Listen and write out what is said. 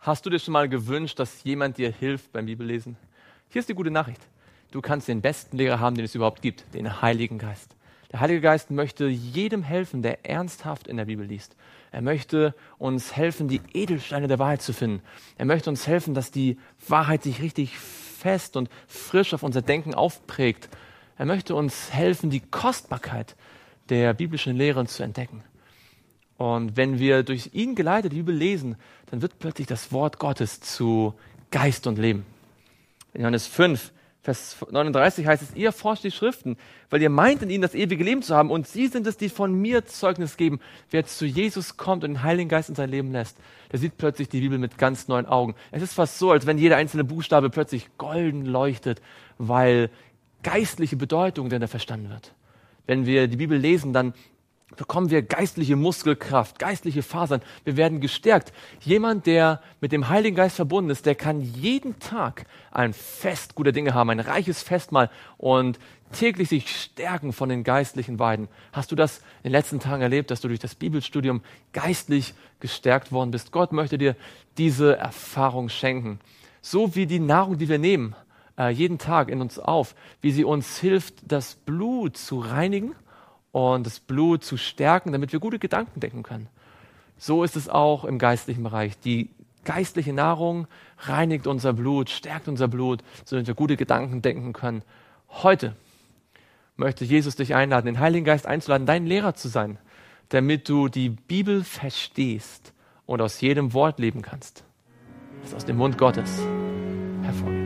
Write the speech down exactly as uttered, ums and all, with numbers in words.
Hast du dir schon mal gewünscht, dass jemand dir hilft beim Bibellesen? Hier ist die gute Nachricht. Du kannst den besten Lehrer haben, den es überhaupt gibt, den Heiligen Geist. Der Heilige Geist möchte jedem helfen, der ernsthaft in der Bibel liest. Er möchte uns helfen, die Edelsteine der Wahrheit zu finden. Er möchte uns helfen, dass die Wahrheit sich richtig fest und frisch auf unser Denken aufprägt. Er möchte uns helfen, die Kostbarkeit der biblischen Lehren zu entdecken. Und wenn wir durch ihn geleitet die Bibel lesen, dann wird plötzlich das Wort Gottes zu Geist und Leben. In Johannes fünf, Vers neununddreißig heißt es, ihr forscht die Schriften, weil ihr meint, in ihnen das ewige Leben zu haben und sie sind es, die von mir Zeugnis geben. Wer zu Jesus kommt und den Heiligen Geist in sein Leben lässt, der sieht plötzlich die Bibel mit ganz neuen Augen. Es ist fast so, als wenn jeder einzelne Buchstabe plötzlich golden leuchtet, weil geistliche Bedeutung denn da verstanden wird. Wenn wir die Bibel lesen, dann bekommen wir geistliche Muskelkraft, geistliche Fasern. Wir werden gestärkt. Jemand, der mit dem Heiligen Geist verbunden ist, der kann jeden Tag ein Fest guter Dinge haben, ein reiches Festmahl und täglich sich stärken von den geistlichen Weiden. Hast du das in den letzten Tagen erlebt, dass du durch das Bibelstudium geistlich gestärkt worden bist? Gott möchte dir diese Erfahrung schenken. So wie die Nahrung, die wir nehmen, äh, jeden Tag in uns auf, wie sie uns hilft, das Blut zu reinigen und das Blut zu stärken, damit wir gute Gedanken denken können. So ist es auch im geistlichen Bereich. Die geistliche Nahrung reinigt unser Blut, stärkt unser Blut, damit wir gute Gedanken denken können. Heute möchte Jesus dich einladen, den Heiligen Geist einzuladen, dein Lehrer zu sein, damit du die Bibel verstehst und aus jedem Wort leben kannst, das aus dem Mund Gottes hervorgeht.